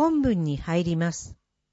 本文に入ります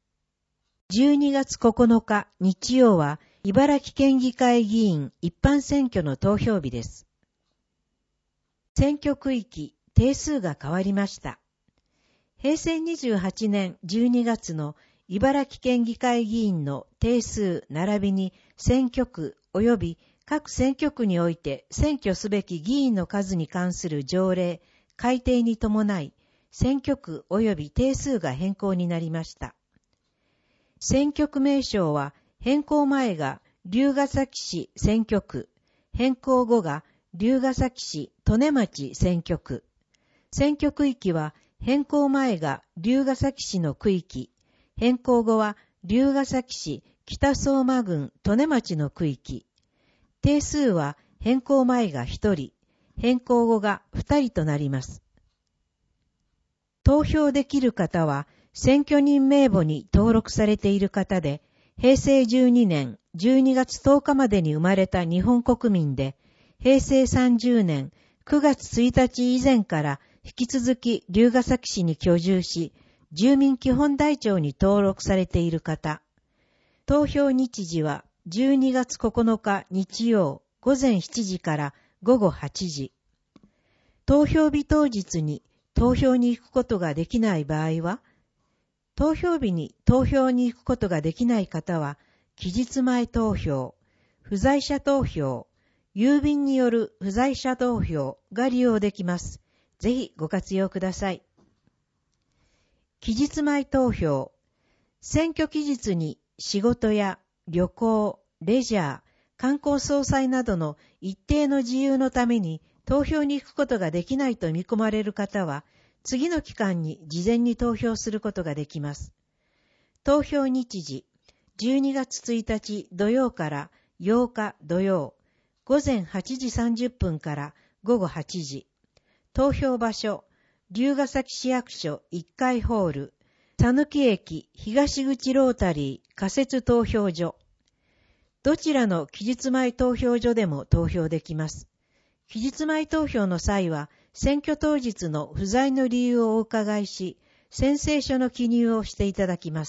。12月9日日曜は茨城県議会議員一般選挙の投票日です。選挙区域、定数が変わりました。平成28年12月の茨城県議会議員の定数並びに選挙区及び各選挙区において選挙すべき議員の数に関する条例改定に伴い、選挙区及び定数が変更になりました。選挙区名称は変更前が龍ケ崎市選挙区、変更後が龍ケ崎市利根町選挙区。選挙区域は変更前が龍ケ崎市の区域、変更後は龍ケ崎市北相馬郡利根町の区域。定数は変更前が1人、変更後が2人となります。投票できる方は、選挙人名簿に登録されている方で、平成12年12月10日までに生まれた日本国民で、平成30年9月1日以前から引き続き龍ケ崎市に居住し、住民基本台帳に登録されている方。投票日時は12月9日日曜午前7時から午後8時。投票日当日に投票に行くことができない場合は、投票日に投票に行くことができない方は、期日前投票、不在者投票、郵便による不在者投票が利用できます。ぜひご活用ください。期日前投票、選挙期日に仕事や旅行、レジャー、観光総裁などの一定の事由のために投票に行くことができないと見込まれる方は、次の期間に事前に投票することができます。投票日時、12月1日土曜から8日土曜、午前8時30分から午後8時。投票場所、龍ケ崎市役所1階ホール、佐貫駅東口ロータリー仮設投票所。どちらの期日前投票所でも投票できます。期日前投票の際は、選挙当日の不在の理由をお伺いし、宣誓書の記入をしていただきます。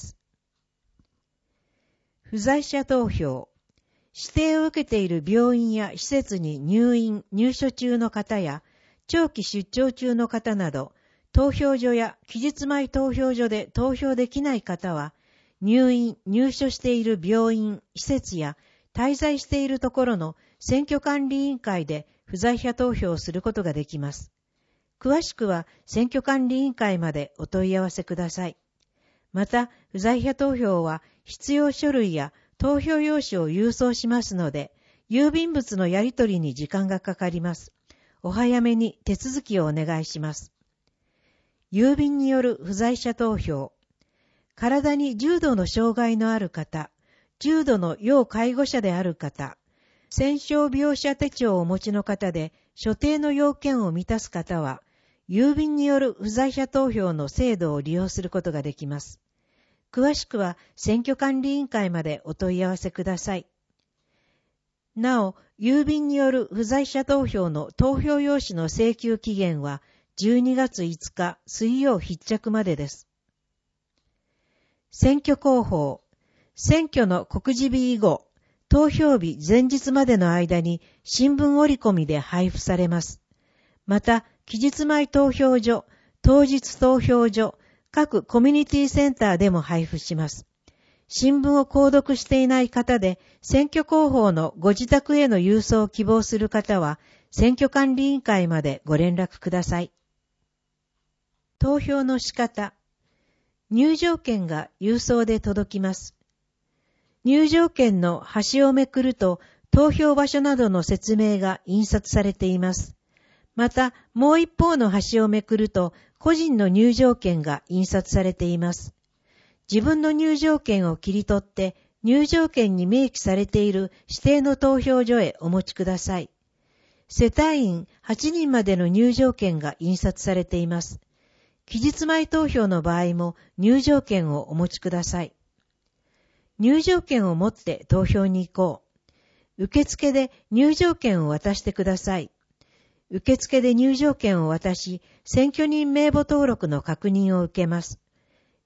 不在者投票。指定を受けている病院や施設に入院・入所中の方や、長期出張中の方など、投票所や期日前投票所で投票できない方は、入院・入所している病院・施設や滞在しているところの選挙管理委員会で不在者投票をすることができます。詳しくは選挙管理委員会までお問い合わせください。また、不在者投票は必要書類や投票用紙を郵送しますので、郵便物のやり取りに時間がかかります。お早めに手続きをお願いします。郵便による不在者投票。体に重度の障害のある方、重度の要介護者である方、戦傷病者手帳をお持ちの方で所定の要件を満たす方は、郵便による不在者投票の制度を利用することができます。詳しくは選挙管理委員会までお問い合わせください。なお、郵便による不在者投票の投票用紙の請求期限は12月5日水曜必着までです。選挙広報。選挙の告示日以後、投票日前日までの間に新聞折り込みで配布されます。また、期日前投票所、当日投票所、各コミュニティセンターでも配布します。新聞を購読していない方で、選挙広報のご自宅への郵送を希望する方は、選挙管理委員会までご連絡ください。投票の仕方。入場券が郵送で届きます。入場券の端をめくると、投票場所などの説明が印刷されています。また、もう一方の端をめくると、個人の入場券が印刷されています。自分の入場券を切り取って、入場券に明記されている指定の投票所へお持ちください。世帯員8人までの入場券が印刷されています。期日前投票の場合も入場券をお持ちください。入場券を持って投票に行こう。受付で入場券を渡してください。受付で入場券を渡し、選挙人名簿登録の確認を受けます。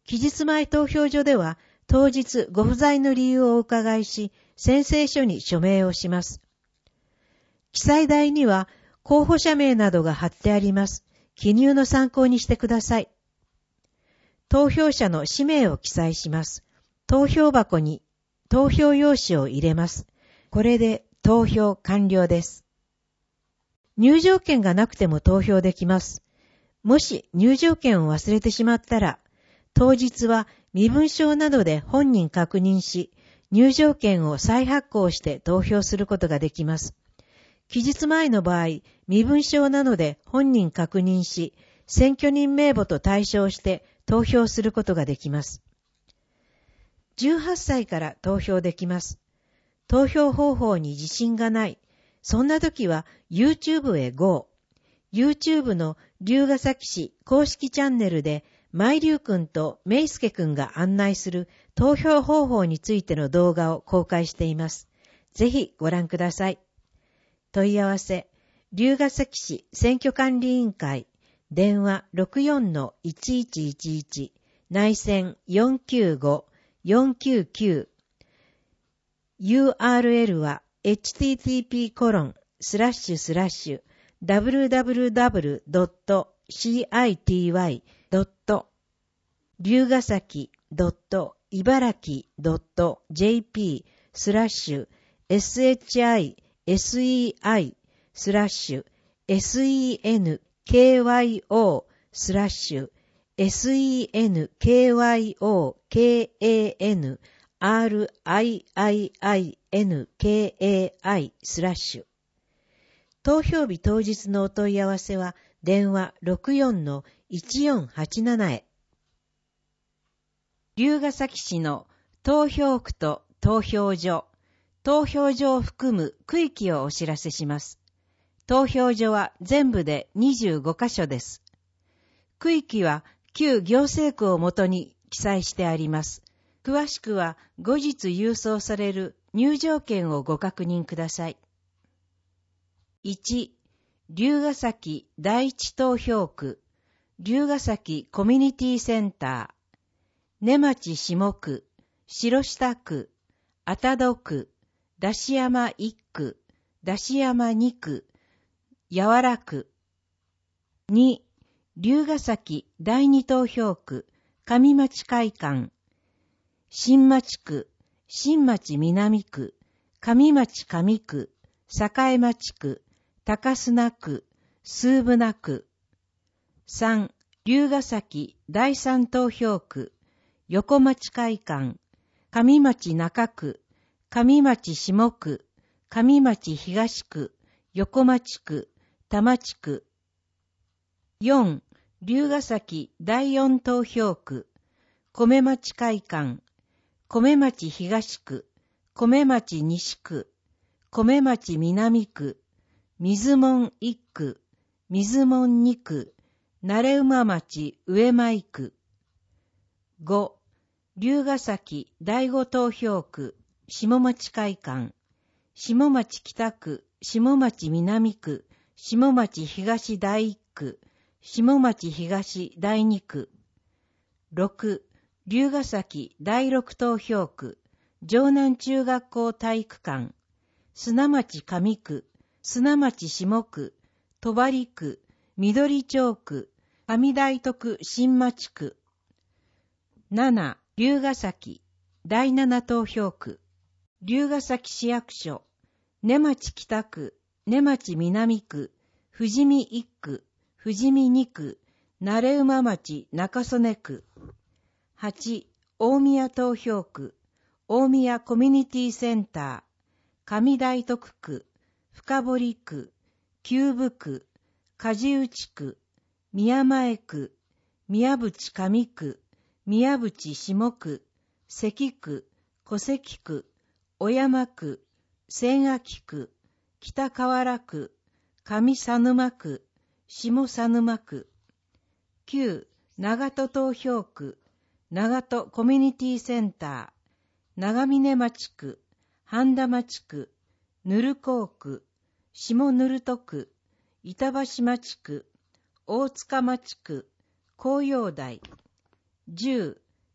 期日前投票所では、当日ご不在の理由をお伺いし、宣誓書に署名をします。記載台には、候補者名などが貼ってあります。記入の参考にしてください。投票者の氏名を記載します。投票箱に投票用紙を入れます。これで投票完了です。入場券がなくても投票できます。もし入場券を忘れてしまったら、当日は身分証などで本人確認し、入場券を再発行して投票することができます。期日前の場合、身分証などで本人確認し、選挙人名簿と対照して投票することができます。18歳から投票できます。投票方法に自信がない。そんな時は YouTube へ GO。YouTube の龍ヶ崎市公式チャンネルで、舞龍くんと明介くんが案内する投票方法についての動画を公開しています。ぜひご覧ください。問い合わせ、龍ヶ崎市選挙管理委員会、電話 64-1111、内線 495-499。URL は http://www.senkai.jp/senkyoi/senkai/. 投票日当日のお問い合わせは電話 64-1487 へ。龍ヶ崎市の投票区と投票所を含む区域をお知らせします。投票所は全部で25カ所です。区域は旧行政区をもとに記載してあります。詳しくは後日郵送される入場券をご確認ください。1、龍ヶ崎第一投票区、龍ヶ崎コミュニティセンター、根町下区、白下区、あたど区、出し山1区、出し山2区、やわら区。2、龍ヶ崎第二投票区、上町会館、新町区、新町南区、上町上区、栄町区、高砂区、数船区。3、龍ヶ崎第三投票区、横町会館、上町中区、上町下区、上町東区、横町区、田町区。4、龍ヶ崎第四投票区、米町会館、米町東区、米町西区、米町南区、水門1区、水門2区、慣馬町上前区。5、龍ヶ崎第五投票区、下町会館、下町北区、下町南区、下町東第一区、下町東第二区。6、龍ヶ崎第六投票区、城南中学校体育館、砂町上区、砂町下区、戸張区、緑町区、上大徳新町区。7、龍ヶ崎第七投票区、龍ヶ崎市役所、根町北区、根町南区、富士見1区、富士見2区、慣馬町中曽根区。8、大宮投票区、大宮コミュニティセンター、上大徳区、深堀区、旧部区、梶内区、宮前区、宮淵上区、宮淵下区、関区、小関区、小山区、千秋区、北河原区、上佐沼区、下佐沼区。9、長門投票区、長門コミュニティセンター、長峰町区、半田町区、ぬるこう区、下ぬると区、板橋町区、大塚町区、紅葉台。10、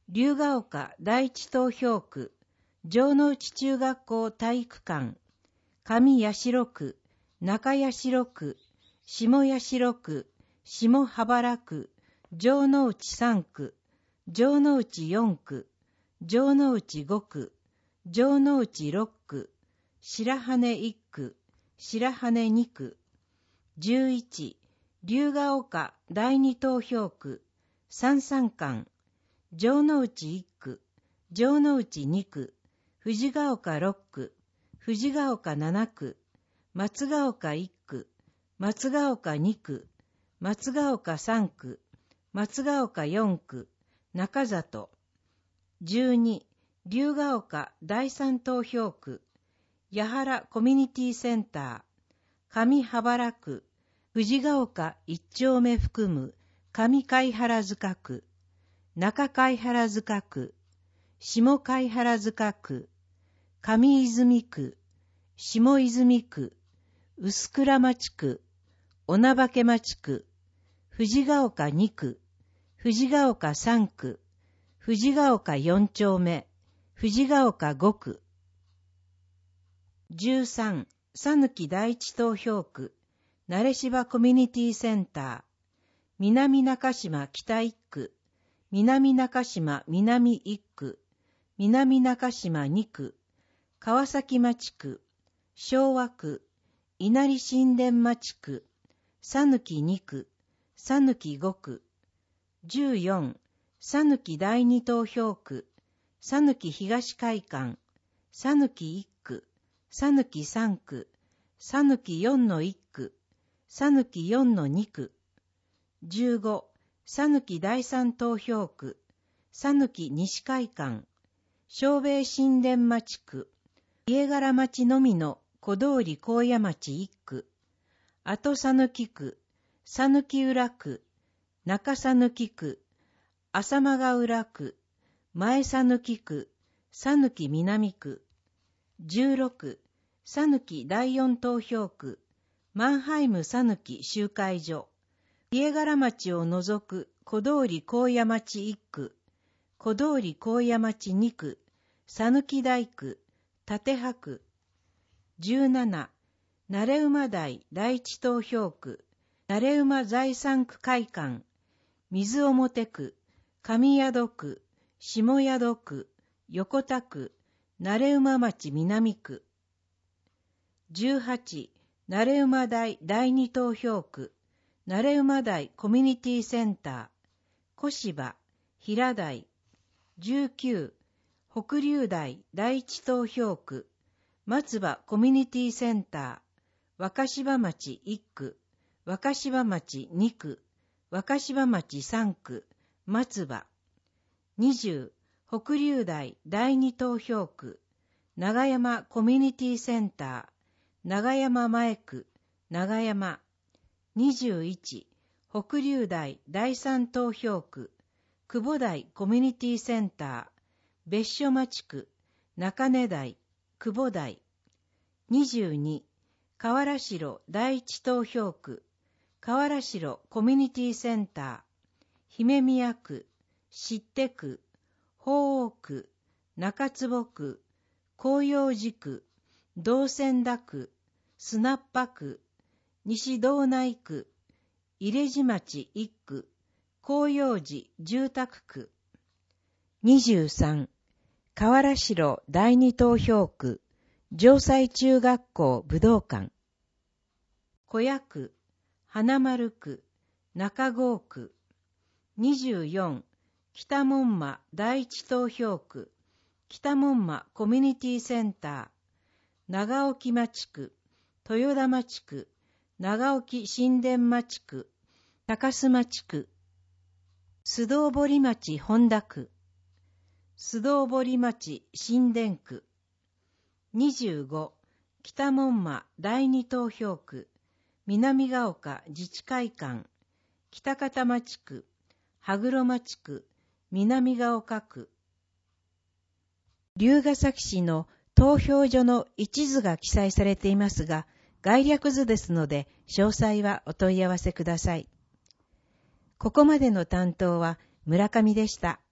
龍ヶ丘第一投票区、城之内中学校体育館、上社区、中社区、下社区、下羽原区、城之内3区、城之内4区、城之内5区、城之内6区、白羽1区、白羽2区。11、龍ヶ丘第二投票区、三三館、城之内1区、城之内2区、藤ヶ丘6区、藤ヶ丘7区、松ヶ丘1区、松ヶ丘2区、松ヶ丘3区、松ヶ丘4区、中里。12、龍ヶ丘第三投票区、八原コミュニティセンター、上羽原区、藤ヶ丘一丁目含む上貝原塚区、中貝原塚区、下貝原塚区、上泉区、下泉区、臼倉町区、女化町区、藤ヶ丘2区、藤ヶ丘3区、藤ヶ丘4丁目、藤ヶ丘5区。13、讃岐第一投票区、慣芝コミュニティセンター、南中島北1区、南中島南1区、南中島2区、川崎町区、昭和区、稲荷新田町区、讃岐2区、讃岐5区。14、讃岐第二投票区、讃岐東会館、讃岐1区、讃岐3区、讃岐4の1区、讃岐4の2区。15、讃岐第三投票区、讃岐西会館、正兵衛新田町区、家柄町のみの小通高野町1区、後讃岐区、讃岐浦区、中讃岐区、浅間ヶ浦区、前讃岐区、讃岐南区。16、讃岐第四投票区、マンハイム讃岐集会所、家柄町を除く小通高野町1区、小通高野町2区、讃岐台区、立葉区。17、慣馬台第一投票区、慣馬財産区会館、水表区、上宿区、下宿区、横田区、慣馬町南区。18、慣馬台第二投票区、慣馬台コミュニティセンター、小芝、平台。19、北竜台第一投票区、松葉コミュニティセンター、若柴町1区、若柴町2区、若柴町3区、松葉。20、北竜台第二投票区、長山コミュニティセンター、長山前区、長山。21、北竜台第三投票区、久保台コミュニティセンター、別所町区、中根台、久保台。22、河原城第一投票区、河原城コミュニティセンター、姫宮区、知手区、鳳凰区、中坪区、広葉寺区、道仙田区、砂っぱ区、西道内区、入地町1区、広葉寺住宅区。23、河原城第二投票区、城西中学校武道館、小屋区、花丸区、中郷区。24、北門馬第一投票区、北門馬コミュニティセンター、長沖町区、豊田町区、長沖新田町区、高須町区。須藤堀町本田区、須藤堀町新田区。25、北門馬第二投票区、南ヶ丘自治会館、北方町区、羽黒町区、南ヶ丘区。龍ケ崎市の投票所の一図が記載されていますが、概略図ですので、詳細はお問い合わせください。ここまでの担当は村上でした。